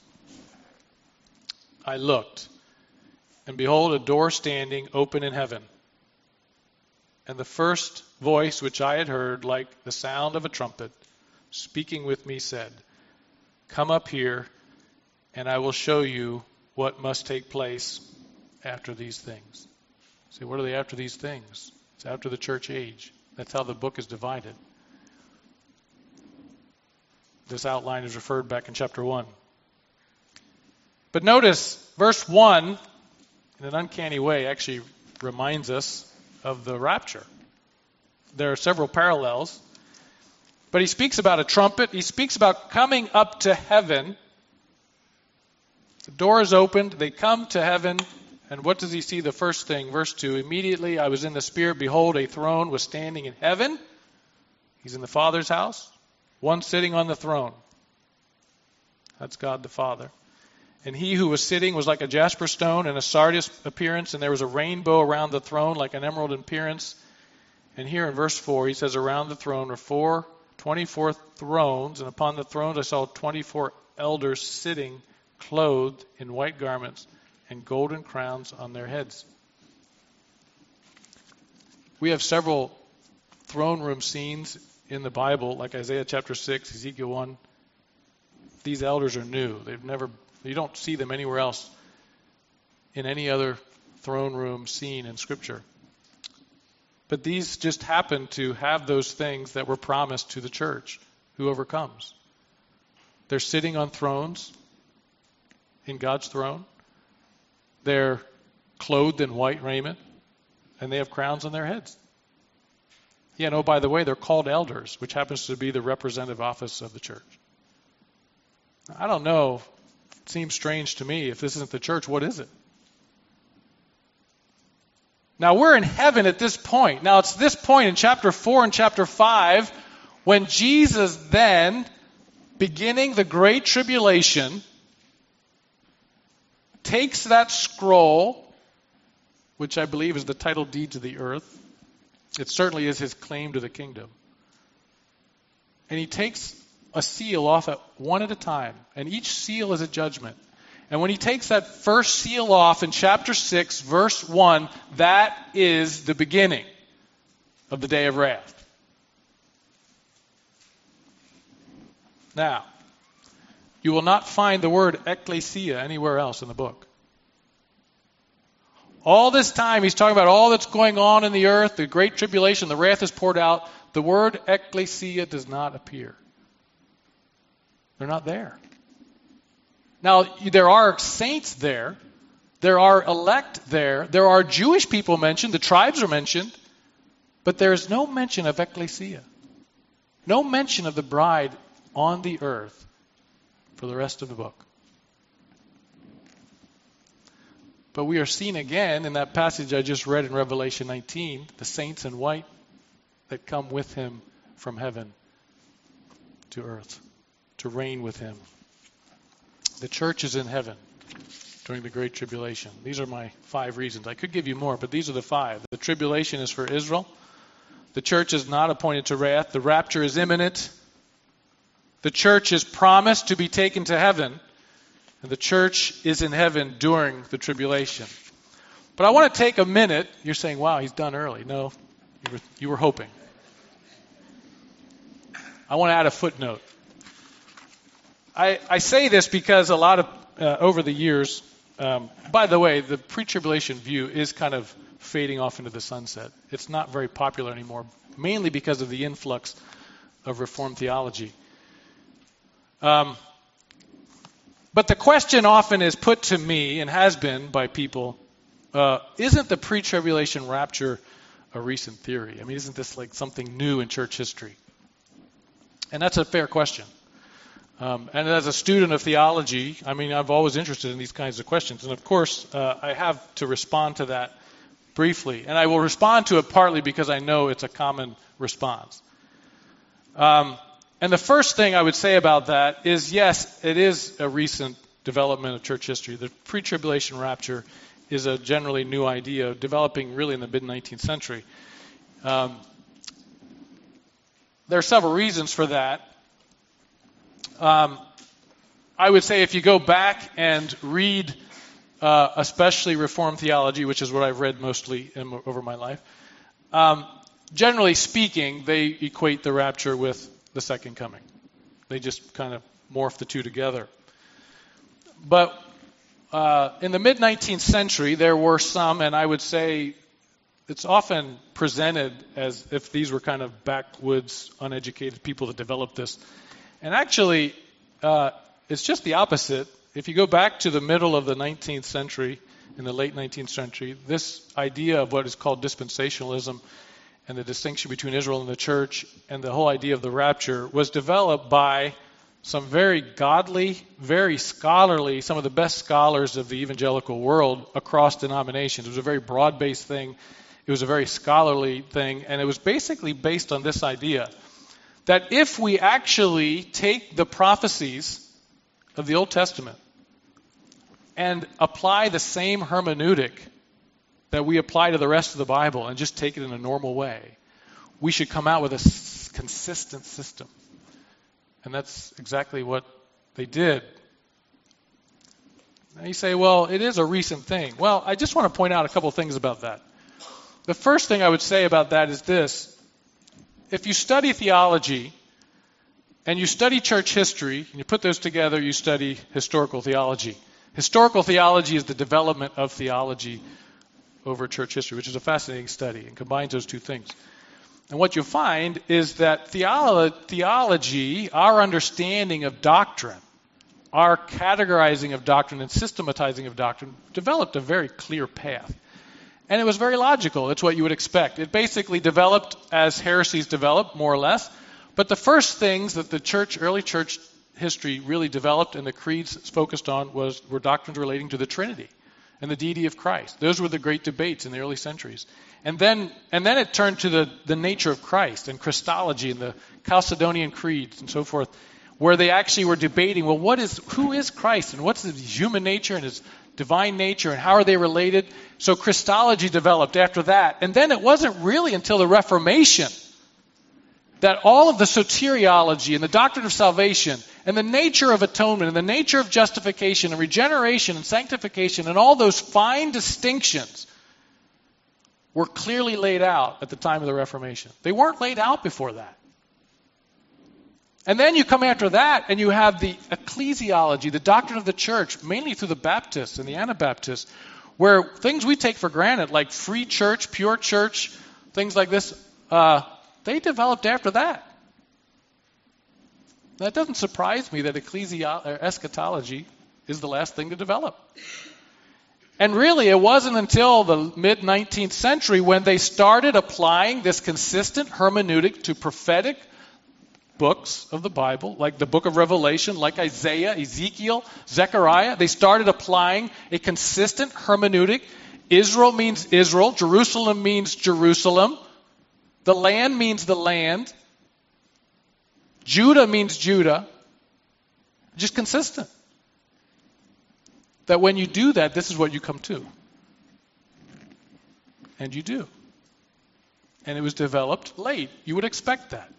I looked, and behold, a door standing open in heaven. And the first voice which I had heard, like the sound of a trumpet, speaking with me, said, Come up here, and I will show you what must take place after these things." See, what are they after these things? It's after the church age. That's how the book is divided. This outline is referred back in chapter 1. But notice, verse 1, in an uncanny way, actually reminds us of the rapture. There are several parallels. But he speaks about a trumpet. He speaks about coming up to heaven. The door is opened. They come to heaven. And what does he see? The first thing, verse 2, "Immediately I was in the Spirit. Behold, a throne was standing in heaven." He's in the Father's house. One sitting on the throne. That's God the Father. "And he who was sitting was like a jasper stone and a sardius appearance, and there was a rainbow around the throne like an emerald appearance." And here in verse 4, he says, "Around the throne were 24 thrones, and upon the thrones I saw 24 elders sitting, clothed in white garments, and golden crowns on their heads." We have several throne room scenes in the Bible, like Isaiah chapter 6, Ezekiel 1. These elders are new. You don't see them anywhere else in any other throne room scene in Scripture. But these just happen to have those things that were promised to the church who overcomes. They're sitting on thrones. in God's throne. They're clothed in white raiment, and they have crowns on their heads. Yeah, and oh, by the way, they're called elders, which happens to be the representative office of the church. I don't know. It seems strange to me. If this isn't the church, what is it? Now, we're in heaven at this point. Now, it's this point in chapter 4 and chapter 5 when Jesus then, beginning the Great Tribulation, takes that scroll, which I believe is the title deed to the earth. It certainly is his claim to the kingdom. And he takes a seal off at one at a time. And each seal is a judgment. And when he takes that first seal off in chapter 6, verse 1, that is the beginning of the day of wrath. Now, you will not find the word ecclesia anywhere else in the book. All this time, he's talking about all that's going on in the earth, the great tribulation, the wrath is poured out. The word ecclesia does not appear. They're not there. Now, there are saints there. There are elect there. There are Jewish people mentioned. The tribes are mentioned. But there is no mention of ecclesia. No mention of the bride on the earth for the rest of the book. But we are seen again in that passage I just read in Revelation 19, the saints in white that come with him from heaven to earth to reign with him. The church is in heaven during the Great Tribulation. These are my 5 reasons. I could give you more, but these are the 5. The tribulation is for Israel. The church is not appointed to wrath. The rapture is imminent. The church is promised to be taken to heaven. And the church is in heaven during the tribulation. But I want to take a minute. You're saying, wow, he's done early. No, you were hoping. I want to add a footnote. I say this because a lot of, over the years, by the way, the pre-tribulation view is kind of fading off into the sunset. It's not very popular anymore, mainly because of the influx of Reformed theology. But the question often is put to me, and has been by people, isn't the pre-tribulation rapture a recent theory? I mean, isn't this like something new in church history? And that's a fair question. And as a student of theology, I mean, I'm always interested in these kinds of questions. And of course, I have to respond to that briefly. And I will respond to it partly because I know it's a common response. And the first thing I would say about that is, yes, it is a recent development of church history. The pre-tribulation rapture is a generally new idea, developing really in the mid-19th century. There are several reasons for that. I would say if you go back and read especially Reformed theology, which is what I've read mostly over my life, generally speaking, they equate the rapture with the second coming. They just kind of morph the two together. But in the mid-19th century, there were some, and I would say it's often presented as if these were kind of backwoods, uneducated people that developed this. And actually, it's just the opposite. If you go back to the middle of the 19th century, in the late 19th century, this idea of what is called dispensationalism and the distinction between Israel and the church and the whole idea of the rapture was developed by some very godly, very scholarly, some of the best scholars of the evangelical world across denominations. It was a very broad-based thing. It was a very scholarly thing, and it was basically based on this idea that if we actually take the prophecies of the Old Testament and apply the same hermeneutic that we apply to the rest of the Bible and just take it in a normal way, we should come out with a consistent system. And that's exactly what they did. Now you say, well, it is a recent thing. Well, I just want to point out a couple things about that. The first thing I would say about that is this. If you study theology and you study church history, and you put those together, you study historical theology. Historical theology is the development of theology over church history, which is a fascinating study and combines those two things. And what you'll find is that theology, our understanding of doctrine, our categorizing of doctrine and systematizing of doctrine developed a very clear path. And it was very logical. It's what you would expect. It basically developed as heresies developed, more or less. But the first things that the early church history really developed and the creeds focused on were doctrines relating to the Trinity and the deity of Christ. Those were the great debates in the early centuries. And then it turned to the nature of Christ and Christology and the Chalcedonian creeds and so forth, where they actually were debating, well, who is Christ and what's his human nature and his divine nature and how are they related? So Christology developed after that. And then it wasn't really until the Reformation that all of the soteriology and the doctrine of salvation and the nature of atonement and the nature of justification and regeneration and sanctification and all those fine distinctions were clearly laid out at the time of the Reformation. They weren't laid out before that. And then you come after that and you have the ecclesiology, the doctrine of the church, mainly through the Baptists and the Anabaptists, where things we take for granted, like free church, pure church, things like this, they developed after that. That doesn't surprise me that eschatology is the last thing to develop. And really, it wasn't until the mid-19th century when they started applying this consistent hermeneutic to prophetic books of the Bible, like the book of Revelation, like Isaiah, Ezekiel, Zechariah. They started applying a consistent hermeneutic. Israel means Israel. Jerusalem means Jerusalem. The land means the land. Judah means Judah. Just consistent. That when you do that, this is what you come to. And you do. And it was developed late. You would expect that.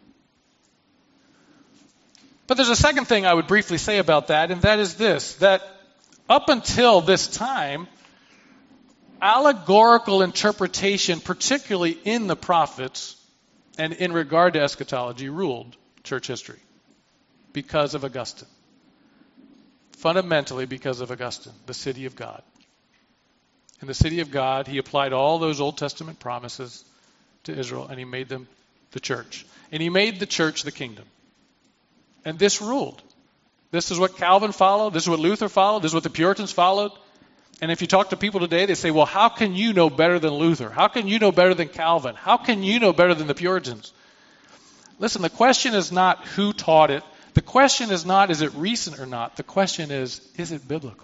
But there's a second thing I would briefly say about that, and that is this, that up until this time, allegorical interpretation, particularly in the prophets and in regard to eschatology, ruled church history because of Augustine. Fundamentally because of Augustine, the city of God. In the city of God, he applied all those Old Testament promises to Israel, and he made them the church. And he made the church the kingdom. And this ruled. This is what Calvin followed. This is what Luther followed. This is what the Puritans followed. And if you talk to people today, they say, well, how can you know better than Luther? How can you know better than Calvin? How can you know better than the Puritans? Listen, the question is not who taught it. The question is not, is it recent or not? The question is it biblical?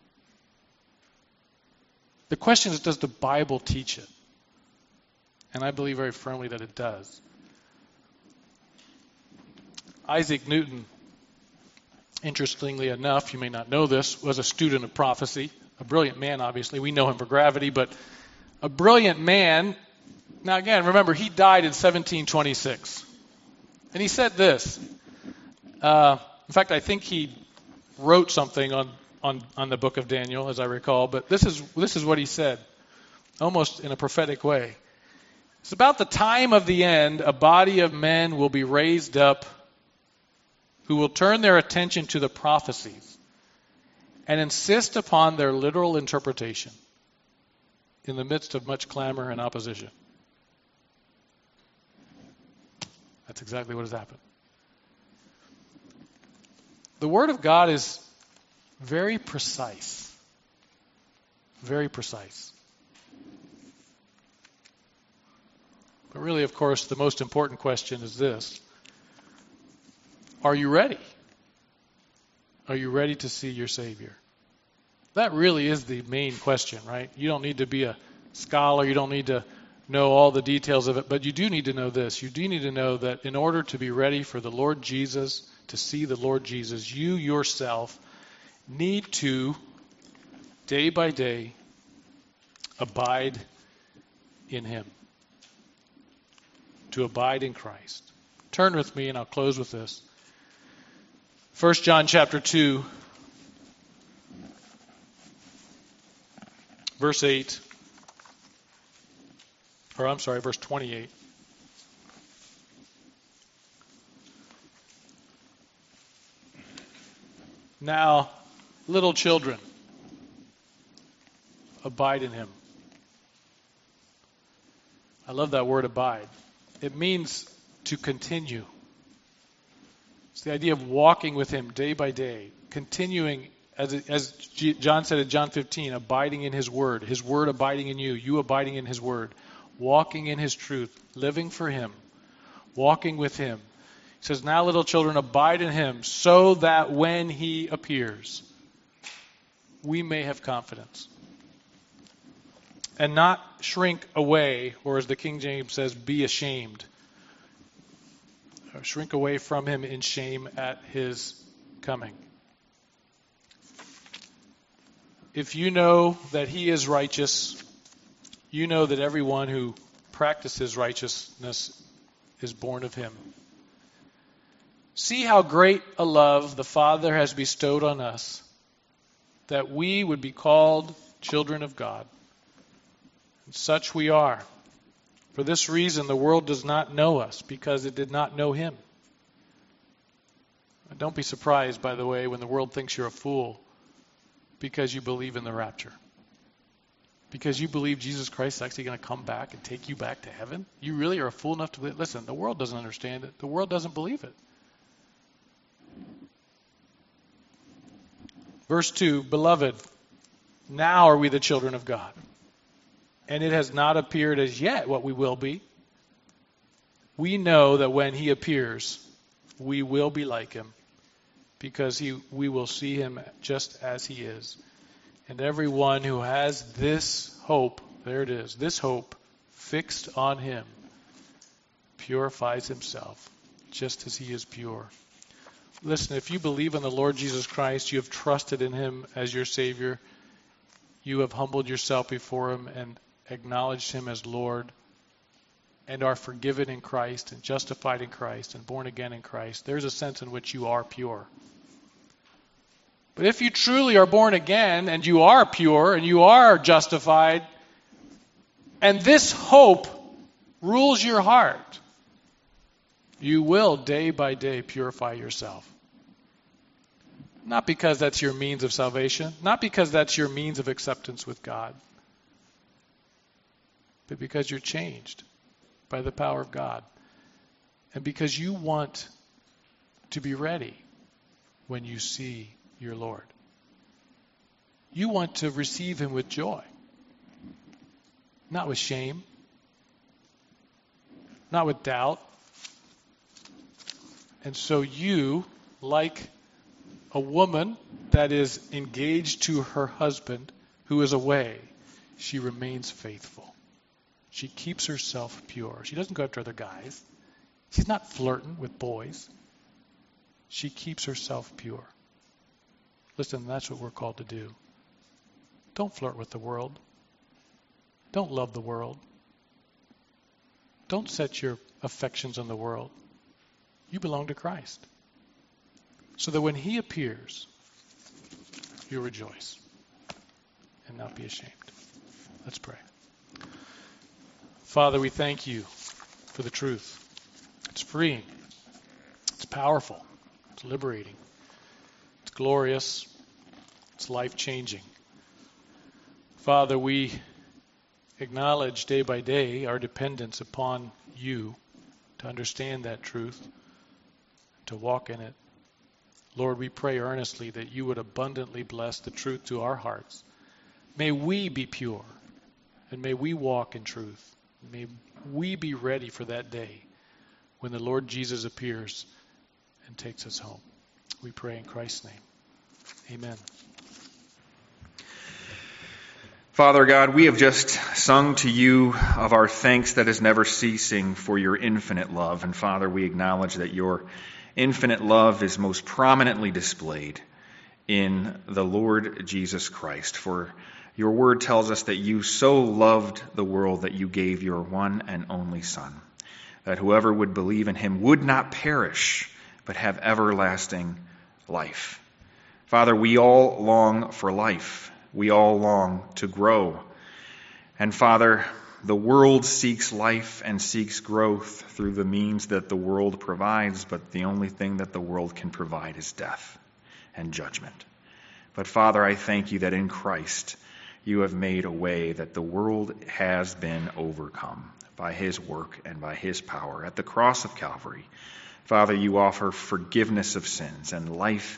The question is, does the Bible teach it? And I believe very firmly that it does. Isaac Newton, interestingly enough, you may not know this, was a student of prophecy. A brilliant man, obviously. We know him for gravity, but a brilliant man. Now again, remember, he died in 1726. And he said this. In fact, I think he wrote something on the book of Daniel, as I recall, but this is what he said, almost in a prophetic way. It's about the time of the end, a body of men will be raised up who will turn their attention to the prophecies and insist upon their literal interpretation in the midst of much clamor and opposition. That's exactly what has happened. The Word of God is very precise. Very precise. But really, of course, the most important question is this. Are you ready? Are you ready to see your Savior? That really is the main question, right? You don't need to be a scholar. You don't need to know all the details of it. But you do need to know this. You do need to know that in order to be ready for the Lord Jesus, to see the Lord Jesus, you yourself need to, day by day, abide in Him. To abide in Christ. Turn with me, and I'll close with this. 1 John chapter 2, verse 8. Verse 28. Now, little children, abide in Him. I love that word abide. It means to continue. It's the idea of walking with Him day by day, continuing, as John said in John 15, abiding in His Word abiding in you, you abiding in His Word, walking in His truth, living for Him, walking with Him. He says, now little children, abide in Him, so that when He appears, we may have confidence. And not shrink away, or as the King James says, be ashamed. Or shrink away from Him in shame at His coming. If you know that He is righteous, you know that everyone who practices righteousness is born of Him. See how great a love the Father has bestowed on us, that we would be called children of God. And such we are. For this reason, the world does not know us, because it did not know Him. And don't be surprised, by the way, when the world thinks you're a fool, because you believe in the rapture. Because you believe Jesus Christ is actually going to come back and take you back to heaven. You really are a fool enough to believe. Listen, the world doesn't understand it. The world doesn't believe it. Verse 2, Beloved, now are we the children of God. And it has not appeared as yet what we will be. We know that when He appears, we will be like Him, because we will see Him just as He is. And everyone who has this hope, there it is, this hope fixed on Him, purifies himself just as He is pure. Listen, if you believe in the Lord Jesus Christ, you have trusted in Him as your Savior, you have humbled yourself before Him and acknowledged Him as Lord, and are forgiven in Christ and justified in Christ and born again in Christ, there's a sense in which you are pure. But if you truly are born again and you are pure and you are justified, and this hope rules your heart, you will day by day purify yourself. Not because that's your means of salvation, not because that's your means of acceptance with God, but because you're changed by the power of God. And because you want to be ready when you see your Lord. You want to receive Him with joy, not with shame, not with doubt. And so you, like a woman that is engaged to her husband who is away, she remains faithful. She keeps herself pure. She doesn't go after other guys. She's not flirting with boys. She keeps herself pure. Listen, that's what we're called to do. Don't flirt with the world. Don't love the world. Don't set your affections on the world. You belong to Christ. So that when He appears, you rejoice and not be ashamed. Let's pray. Father, we thank You for the truth. It's freeing. It's powerful. It's liberating. It's glorious. It's life-changing. Father, we acknowledge day by day our dependence upon You to understand that truth, to walk in it. Lord, we pray earnestly that You would abundantly bless the truth to our hearts. May we be pure, and may we walk in truth. May we be ready for that day when the Lord Jesus appears and takes us home. We pray in Christ's name. Amen. Father God, we have just sung to You of our thanks that is never ceasing for Your infinite love. And Father, we acknowledge that Your infinite love is most prominently displayed in the Lord Jesus Christ. For Your word tells us that You so loved the world that You gave Your one and only Son, that whoever would believe in Him would not perish, but have everlasting life. Father, we all long for life. We all long to grow. And Father, the world seeks life and seeks growth through the means that the world provides, but the only thing that the world can provide is death and judgment. But Father, I thank You that in Christ You have made a way that the world has been overcome by His work and by His power. At the cross of Calvary, Father, You offer forgiveness of sins and life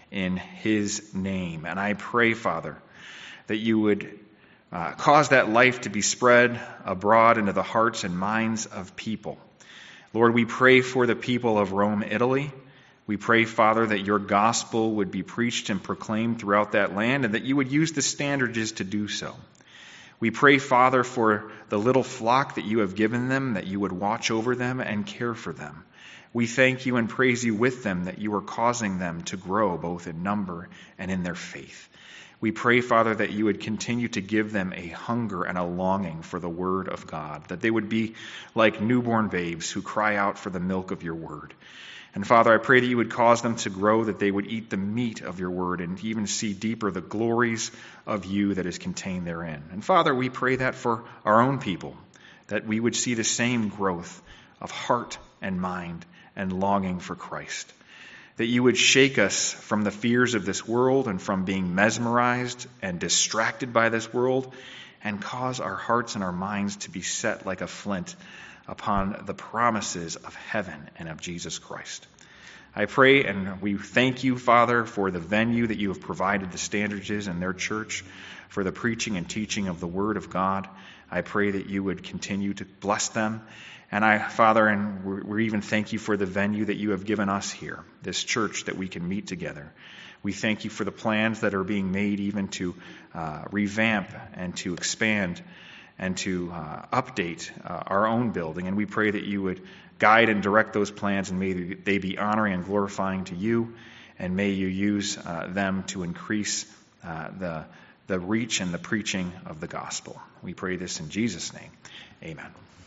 in his name. And I pray, Father, that you would cause that life to be spread abroad into the hearts and minds of people. Lord, we pray for the people of Rome, Italy. We pray, Father, that your gospel would be preached and proclaimed throughout that land, and that you would use the Standards to do so. We pray, Father, for the little flock that you have given them, that you would watch over them and care for them. We thank you and praise you with them that you are causing them to grow both in number and in their faith. We pray, Father, that you would continue to give them a hunger and a longing for the word of God, that they would be like newborn babes who cry out for the milk of your word. And Father, I pray that you would cause them to grow, that they would eat the meat of your word and even see deeper the glories of you that is contained therein. And Father, we pray that for our own people, that we would see the same growth of heart and mind and longing for Christ. That you would shake us from the fears of this world and from being mesmerized and distracted by this world, and cause our hearts and our minds to be set like a flint upon the promises of heaven and of Jesus Christ. I pray and we thank you, Father, for the venue that you have provided the Standards and their church for the preaching and teaching of the Word of God. I pray that you would continue to bless them. And Father, and we even thank you for the venue that you have given us here, this church, that we can meet together. We thank you for the plans that are being made even to revamp and to expand and to update our own building. And we pray that you would guide and direct those plans, and may they be honoring and glorifying to you, and may you use them to increase the reach and the preaching of the gospel. We pray this in Jesus' name. Amen.